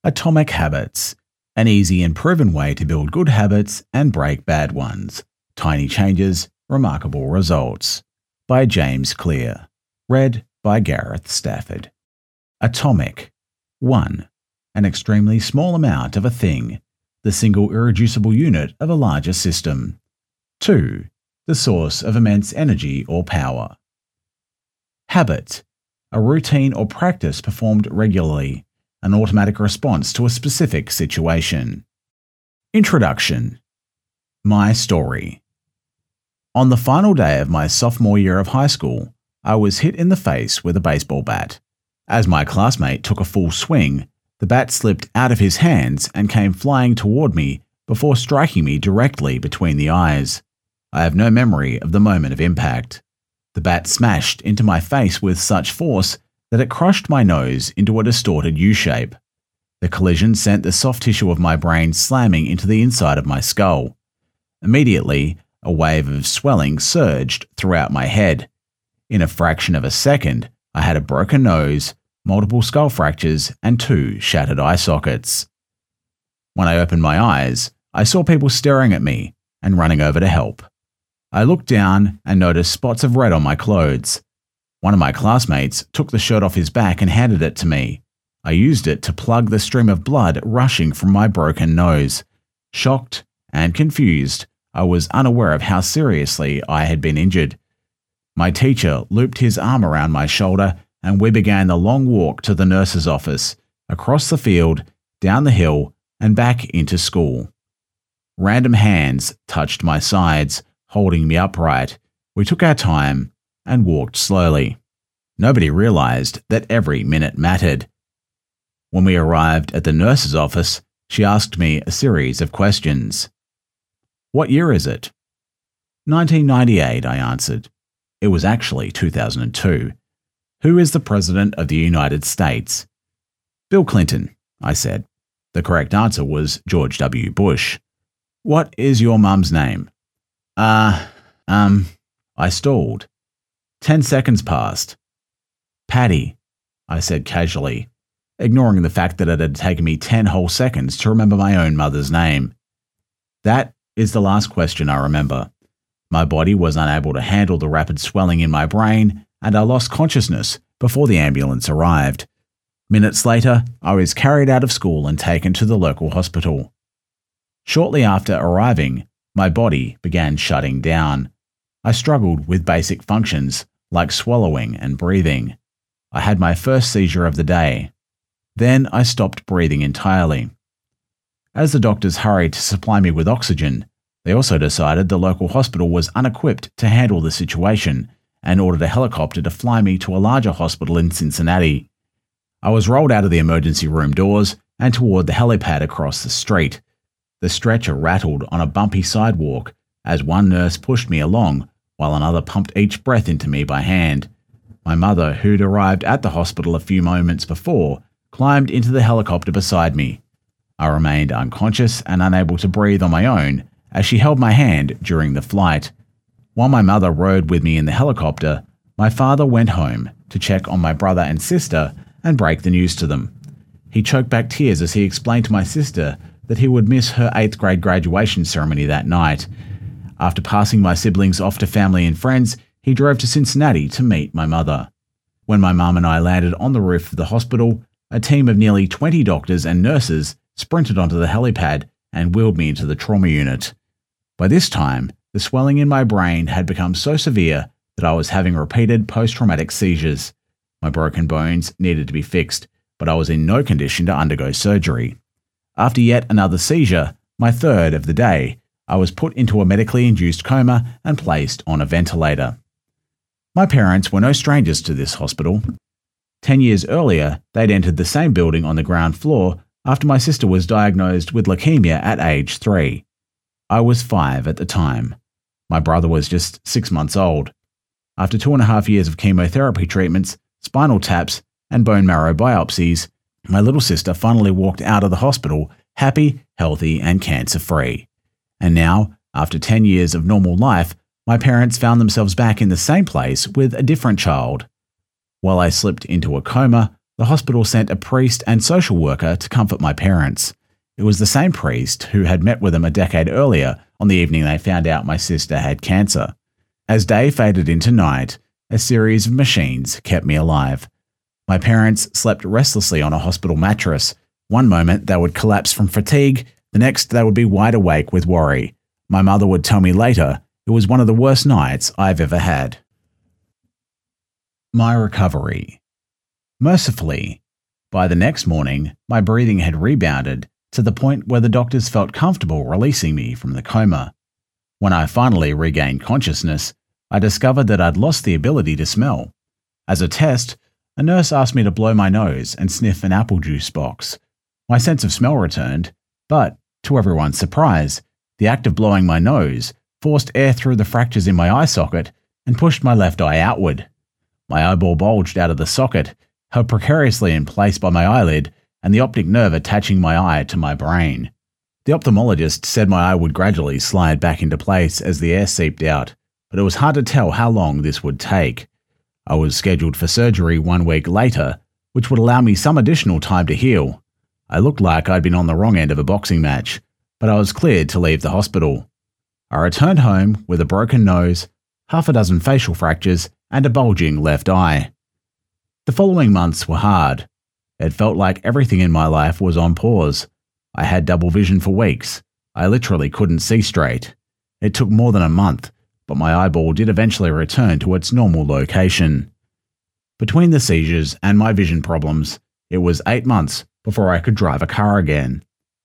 Atomic Habits, an easy and proven way to build good habits and break bad ones. Tiny changes, remarkable results. By James Clear. Read by Gareth Stafford. Atomic. 1. An extremely small amount of a thing, the single irreducible unit of a larger system. 2. The source of immense energy or power. Habit. A routine or practice performed regularly, an automatic response to a specific situation. Introduction. My story. On the final day of my sophomore year of high school, I was hit in the face with a baseball bat. As my classmate took a full swing, the bat slipped out of his hands and came flying toward me before striking me directly between the eyes. I have no memory of the moment of impact. The bat smashed into my face with such force that it crushed my nose into a distorted U-shape. The collision sent the soft tissue of my brain slamming into the inside of my skull. Immediately, a wave of swelling surged throughout my head. In a fraction of a second, I had a broken nose, multiple skull fractures, and 2 shattered eye sockets. When I opened my eyes, I saw people staring at me and running over to help. I looked down and noticed spots of red on my clothes. One of my classmates took the shirt off his back and handed it to me. I used it to plug the stream of blood rushing from my broken nose. Shocked and confused, I was unaware of how seriously I had been injured. My teacher looped his arm around my shoulder and we began the long walk to the nurse's office, across the field, down the hill, and back into school. Random hands touched my sides, holding me upright. We took our time and walked slowly. Nobody realized that every minute mattered. When we arrived at the nurse's office, she asked me a series of questions. "What year is it?" 1998, I answered. It was actually 2002. "Who is the President of the United States?" "Bill Clinton," I said. The correct answer was George W. Bush. "What is your mum's name?" I stalled. 10 seconds passed. "Patty," I said casually, ignoring the fact that it had taken me 10 whole seconds to remember my own mother's name. That is the last question I remember. My body was unable to handle the rapid swelling in my brain, and I lost consciousness before the ambulance arrived. Minutes later, I was carried out of school and taken to the local hospital. Shortly after arriving, my body began shutting down. I struggled with basic functions like swallowing and breathing. I had my first seizure of the day. Then I stopped breathing entirely. As the doctors hurried to supply me with oxygen, they also decided the local hospital was unequipped to handle the situation and ordered a helicopter to fly me to a larger hospital in Cincinnati. I was rolled out of the emergency room doors and toward the helipad across the street. The stretcher rattled on a bumpy sidewalk as one nurse pushed me along while another pumped each breath into me by hand. My mother, who'd arrived at the hospital a few moments before, climbed into the helicopter beside me. I remained unconscious and unable to breathe on my own as she held my hand during the flight. While my mother rode with me in the helicopter, my father went home to check on my brother and sister and break the news to them. He choked back tears as he explained to my sister that he would miss her 8th grade graduation ceremony that night. After passing my siblings off to family and friends, he drove to Cincinnati to meet my mother. When my mum and I landed on the roof of the hospital, a team of nearly 20 doctors and nurses sprinted onto the helipad and wheeled me into the trauma unit. By this time, the swelling in my brain had become so severe that I was having repeated post-traumatic seizures. My broken bones needed to be fixed, but I was in no condition to undergo surgery. After yet another seizure, my 3rd of the day, I was put into a medically induced coma and placed on a ventilator. My parents were no strangers to this hospital. 10 years earlier, they'd entered the same building on the ground floor after my sister was diagnosed with leukemia at age 3. I was 5 at the time. My brother was just 6 months old. After 2.5 years of chemotherapy treatments, spinal taps, and bone marrow biopsies, my little sister finally walked out of the hospital happy, healthy, and cancer-free. And now, after 10 years of normal life, my parents found themselves back in the same place with a different child. While I slipped into a coma, The hospital sent a priest and social worker to comfort my parents. It was the same priest who had met with them a decade earlier on the evening they found out my sister had cancer. As day faded into night, a series of machines kept me alive. My parents slept restlessly on a hospital mattress. One moment they would collapse from fatigue, the next they would be wide awake with worry. My mother would tell me later it was one of the worst nights I've ever had. My recovery. Mercifully, by the next morning, my breathing had rebounded to the point where the doctors felt comfortable releasing me from the coma. When I finally regained consciousness, I discovered that I'd lost the ability to smell. As a test, a nurse asked me to blow my nose and sniff an apple juice box. My sense of smell returned, but, to everyone's surprise, the act of blowing my nose forced air through the fractures in my eye socket and pushed my left eye outward. My eyeball bulged out of the socket, held precariously in place by my eyelid and the optic nerve attaching my eye to my brain. The ophthalmologist said my eye would gradually slide back into place as the air seeped out, but it was hard to tell how long this would take. I was scheduled for surgery 1 week later, which would allow me some additional time to heal. I looked like I'd been on the wrong end of a boxing match, but I was cleared to leave the hospital. I returned home with a broken nose, half a dozen facial fractures, and a bulging left eye. The following months were hard. It felt like everything in my life was on pause. I had double vision for weeks. I literally couldn't see straight. It took more than a month, but my eyeball did eventually return to its normal location. Between the seizures and my vision problems, it was 8 months before I could drive a car again.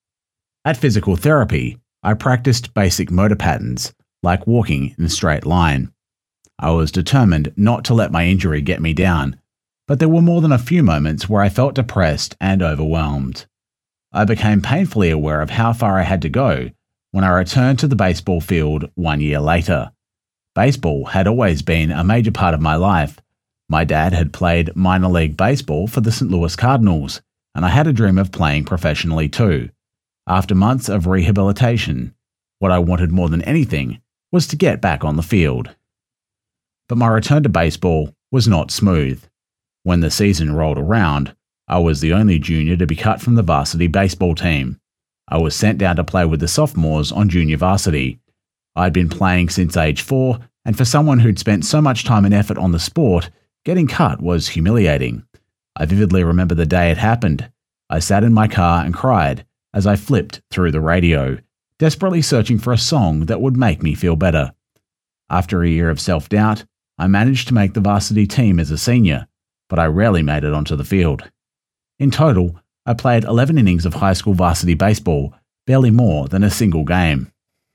At physical therapy, I practiced basic motor patterns, like walking in a straight line. I was determined not to let my injury get me down, but there were more than a few moments where I felt depressed and overwhelmed. I became painfully aware of how far I had to go when I returned to the baseball field 1 year later. Baseball had always been a major part of my life. My dad had played minor league baseball for the St. Louis Cardinals, and I had a dream of playing professionally too. After months of rehabilitation, what I wanted more than anything was to get back on the field. But my return to baseball was not smooth. When the season rolled around, I was the only junior to be cut from the varsity baseball team. I was sent down to play with the sophomores on junior varsity. I'd been playing since age 4, and for someone who'd spent so much time and effort on the sport, getting cut was humiliating. I vividly remember the day it happened. I sat in my car and cried as I flipped through the radio, desperately searching for a song that would make me feel better. After a year of self-doubt, I managed to make the varsity team as a senior, but I rarely made it onto the field. In total, I played 11 innings of high school varsity baseball, barely more than a single game.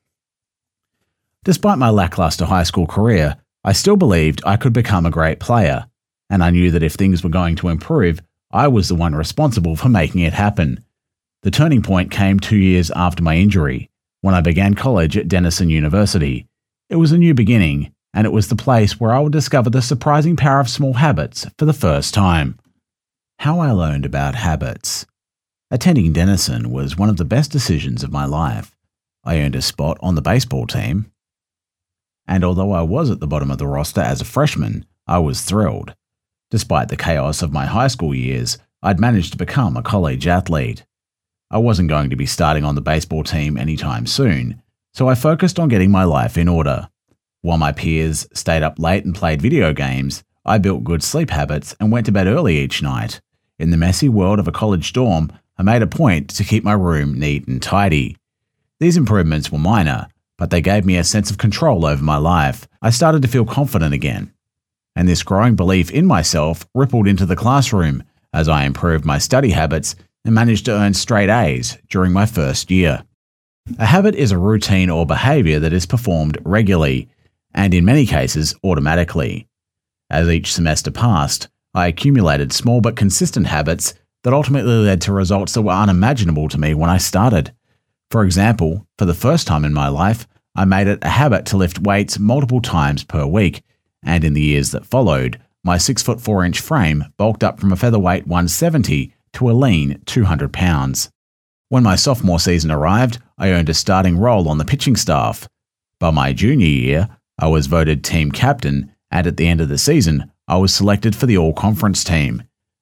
Despite my lackluster high school career, I still believed I could become a great player, and I knew that if things were going to improve, I was the one responsible for making it happen. The turning point came 2 years after my injury, when I began college at Denison University. It was a new beginning, and it was the place where I would discover the surprising power of small habits for the first time. How I learned about habits. Attending Denison was one of the best decisions of my life. I earned a spot on the baseball team, and although I was at the bottom of the roster as a freshman, I was thrilled. Despite the chaos of my high school years, I'd managed to become a college athlete. I wasn't going to be starting on the baseball team anytime soon, so I focused on getting my life in order. While my peers stayed up late and played video games, I built good sleep habits and went to bed early each night. In the messy world of a college dorm, I made a point to keep my room neat and tidy. These improvements were minor, but they gave me a sense of control over my life. I started to feel confident again. And this growing belief in myself rippled into the classroom as I improved my study habits and managed to earn straight A's during my first year. A habit is a routine or behavior that is performed regularly, and in many cases automatically. As each semester passed, I accumulated small but consistent habits that ultimately led to results that were unimaginable to me when I started. For example, for the first time in my life, I made it a habit to lift weights multiple times per week, and in the years that followed, my 6'4" frame bulked up from a featherweight 170 to a lean 200 pounds. When my sophomore season arrived, I earned a starting role on the pitching staff. By my junior year, I was voted team captain, and at the end of the season, I was selected for the all-conference team.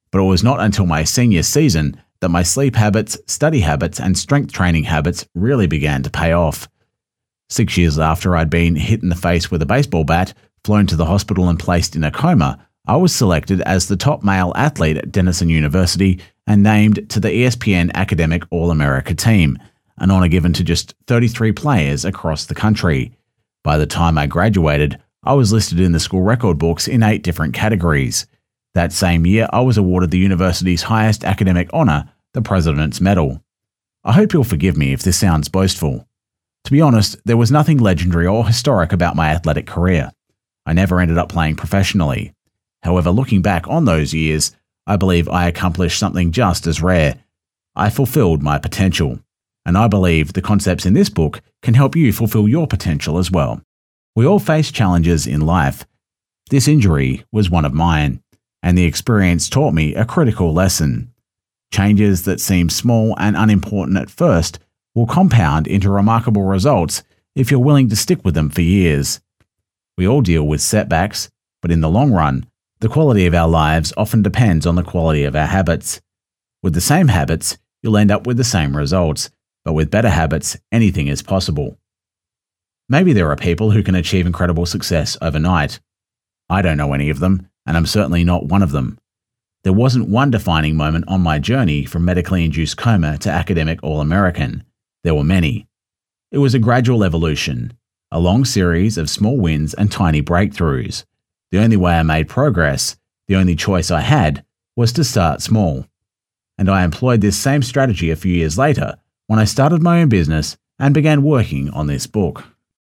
but it was not until my senior season that my sleep habits, study habits, and strength training habits really began to pay off. 6 years after I'd been hit in the face with a baseball bat, flown to the hospital and placed in a coma, I was selected as the top male athlete at Denison University and named to the ESPN Academic All-America team, an honour given to just 33 players across the country. By the time I graduated, I was listed in the school record books in 8 different categories. That same year, I was awarded the university's highest academic honour, the President's Medal. I hope you'll forgive me if this sounds boastful. To be honest, there was nothing legendary or historic about my athletic career. I never ended up playing professionally. However, looking back on those years, I believe I accomplished something just as rare. I fulfilled my potential. And I believe the concepts in this book can help you fulfill your potential as well. We all face challenges in life. This injury was one of mine, and the experience taught me a critical lesson. Changes that seem small and unimportant at first will compound into remarkable results if you're willing to stick with them for years. We all deal with setbacks, but in the long run, the quality of our lives often depends on the quality of our habits. With the same habits, you'll end up with the same results, but with better habits, anything is possible. Maybe there are people who can achieve incredible success overnight. I don't know any of them, and I'm certainly not one of them. There wasn't one defining moment on my journey from medically induced coma to academic All-American. There were many. It was a gradual evolution, a long series of small wins and tiny breakthroughs. The only way I made progress, the only choice I had, was to start small. And I employed this same strategy a few years later when I started my own business and began working on this book.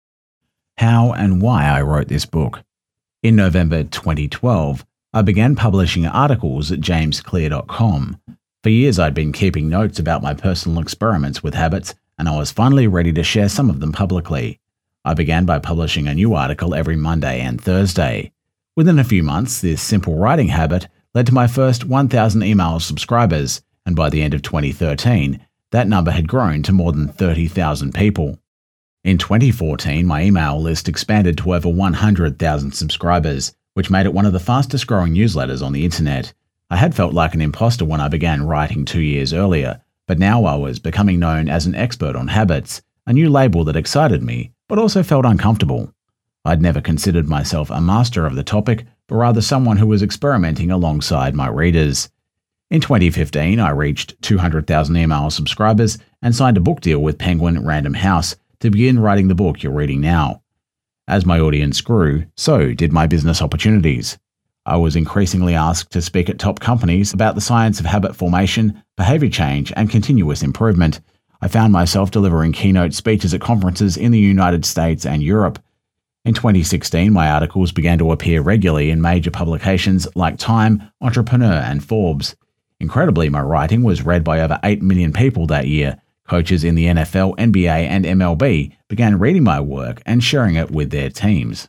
How and why I wrote this book. In November 2012, I began publishing articles at jamesclear.com. For years I'd been keeping notes about my personal experiments with habits, and I was finally ready to share some of them publicly. I began by publishing a new article every Monday and Thursday. Within a few months, this simple writing habit led to my first 1,000 email subscribers, and by the end of 2013, that number had grown to more than 30,000 people. In 2014, my email list expanded to over 100,000 subscribers, which made it one of the fastest growing newsletters on the internet. I had felt like an imposter when I began writing 2 years earlier, but now I was becoming known as an expert on habits, a new label that excited me, but also felt uncomfortable. I'd never considered myself a master of the topic, but rather someone who was experimenting alongside my readers. In 2015, I reached 200,000 email subscribers and signed a book deal with Penguin Random House to begin writing the book you're reading now. As my audience grew, so did my business opportunities. I was increasingly asked to speak at top companies about the science of habit formation, behavior change, and continuous improvement. I found myself delivering keynote speeches at conferences in the United States and Europe. In 2016, my articles began to appear regularly in major publications like Time, Entrepreneur, and Forbes. Incredibly, my writing was read by over 8 million people that year. Coaches in the NFL, NBA, and MLB began reading my work and sharing it with their teams.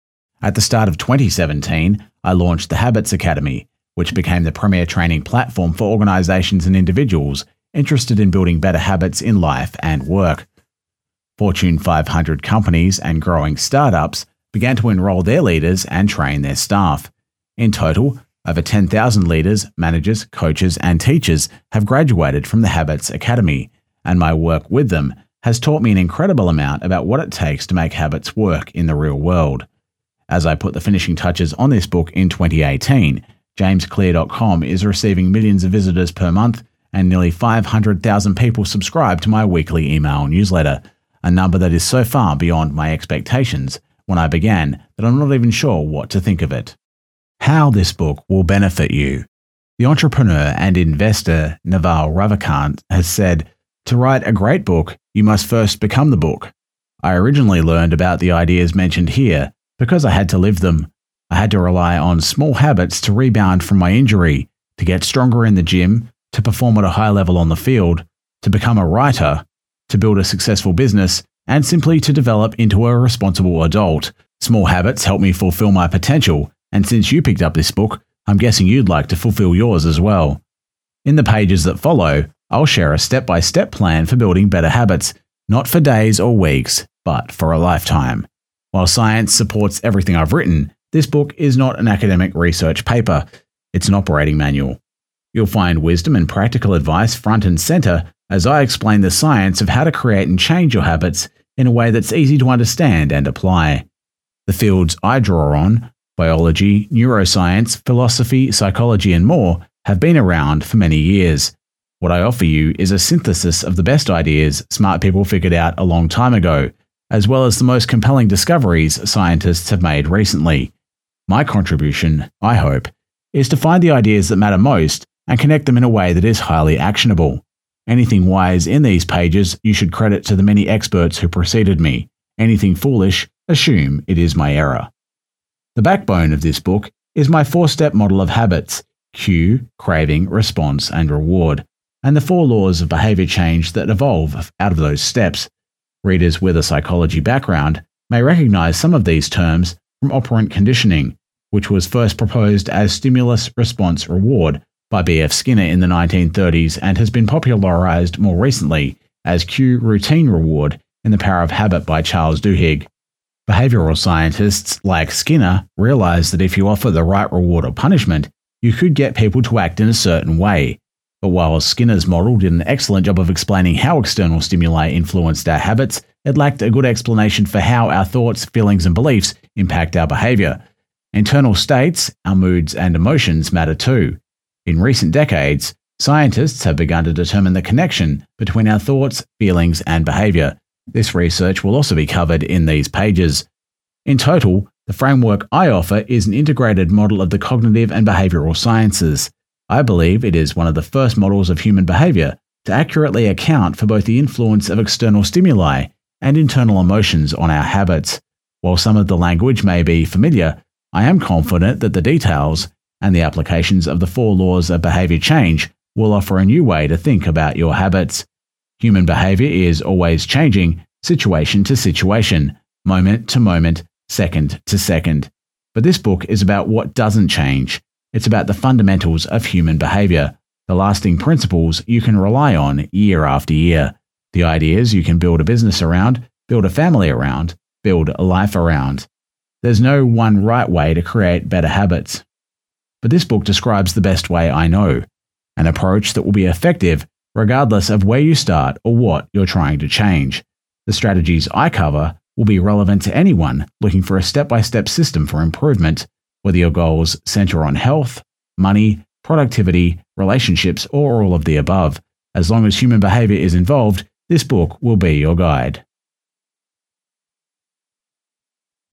At the start of 2017, I launched the Habits Academy, which became the premier training platform for organizations and individuals interested in building better habits in life and work. Fortune 500 companies and growing startups began to enroll their leaders and train their staff. In total, over 10,000 leaders, managers, coaches, and teachers have graduated from the Habits Academy, and my work with them has taught me an incredible amount about what it takes to make habits work in the real world. As I put the finishing touches on this book in 2018, jamesclear.com is receiving millions of visitors per month, and nearly 500,000 people subscribe to my weekly email newsletter, a number that is so far beyond my expectations when I began that I'm not even sure what to think of it. How this book will benefit you. The entrepreneur and investor Naval Ravikant has said, "To write a great book, you must first become the book." I originally learned about the ideas mentioned here because I had to live them. I had to rely on small habits to rebound from my injury, to get stronger in the gym, to perform at a high level on the field, to become a writer, to build a successful business, and simply to develop into a responsible adult. Small habits help me fulfill my potential, and since you picked up this book, I'm guessing you'd like to fulfill yours as well. In the pages that follow, I'll share a step-by-step plan for building better habits, not for days or weeks, but for a lifetime. While science supports everything I've written, this book is not an academic research paper. It's an operating manual. You'll find wisdom and practical advice front and center as I explain the science of how to create and change your habits in a way that's easy to understand and apply. The fields I draw on, biology, neuroscience, philosophy, psychology, and more, have been around for many years. What I offer you is a synthesis of the best ideas smart people figured out a long time ago, as well as the most compelling discoveries scientists have made recently. My contribution, I hope, is to find the ideas that matter most and connect them in a way that is highly actionable. Anything wise in these pages you should credit to the many experts who preceded me. Anything foolish, assume it is my error. The backbone of this book is my 4-step model of habits: cue, craving, response, and reward, and the 4 laws of behavior change that evolve out of those steps. Readers with a psychology background may recognize some of these terms from operant conditioning, which was first proposed as stimulus, response, reward by B.F. Skinner in the 1930s and has been popularized more recently as cue, routine, reward in The Power of Habit by Charles Duhigg. Behavioral scientists like Skinner realized that if you offer the right reward or punishment, you could get people to act in a certain way. But while Skinner's model did an excellent job of explaining how external stimuli influenced our habits, it lacked a good explanation for how our thoughts, feelings, and beliefs impact our behavior. Internal states, our moods and emotions matter too. In recent decades, scientists have begun to determine the connection between our thoughts, feelings, and behavior. This research will also be covered in these pages. In total, the framework I offer is an integrated model of the cognitive and behavioral sciences. I believe it is one of the first models of human behavior to accurately account for both the influence of external stimuli and internal emotions on our habits. While some of the language may be familiar, I am confident that the details and the applications of the 4 laws of behavior change will offer a new way to think about your habits. Human behavior is always changing, situation to situation, moment to moment, second to second. But this book is about what doesn't change. It's about the fundamentals of human behavior, the lasting principles you can rely on year after year, the ideas you can build a business around, build a family around, build a life around. There's no one right way to create better habits. But this book describes the best way I know, an approach that will be effective regardless of where you start or what you're trying to change. The strategies I cover will be relevant to anyone looking for a step-by-step system for improvement, whether your goals center on health, money, productivity, relationships, or all of the above. As long as human behavior is involved, this book will be your guide.